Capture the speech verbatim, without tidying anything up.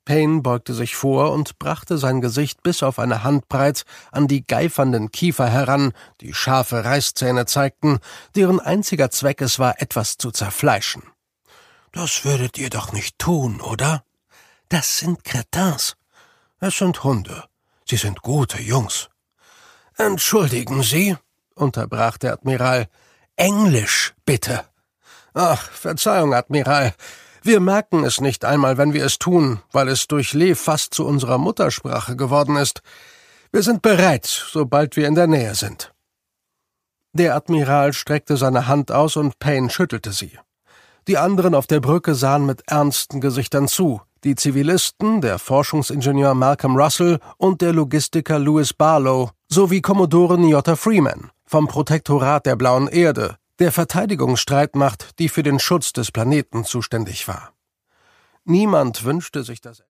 Payne beugte sich vor und brachte sein Gesicht bis auf eine Handbreit an die geifernden Kiefer heran, die scharfe Reißzähne zeigten, deren einziger Zweck es war, etwas zu zerfleischen. »Das würdet ihr doch nicht tun, oder? Das sind Cretins. Es sind Hunde. Sie sind gute Jungs.« »Entschuldigen Sie«, unterbrach der Admiral. »Englisch, bitte.« »Ach, Verzeihung, Admiral. Wir merken es nicht einmal, wenn wir es tun, weil es durch Lee fast zu unserer Muttersprache geworden ist. Wir sind bereit, sobald wir in der Nähe sind.« Der Admiral streckte seine Hand aus und Payne schüttelte sie. Die anderen auf der Brücke sahen mit ernsten Gesichtern zu. Die Zivilisten, der Forschungsingenieur Malcolm Russell und der Logistiker Louis Barlow sowie Kommodore Nyota Freeman vom Protektorat der Blauen Erde, der Verteidigungsstreitmacht, die für den Schutz des Planeten zuständig war. Niemand wünschte sich das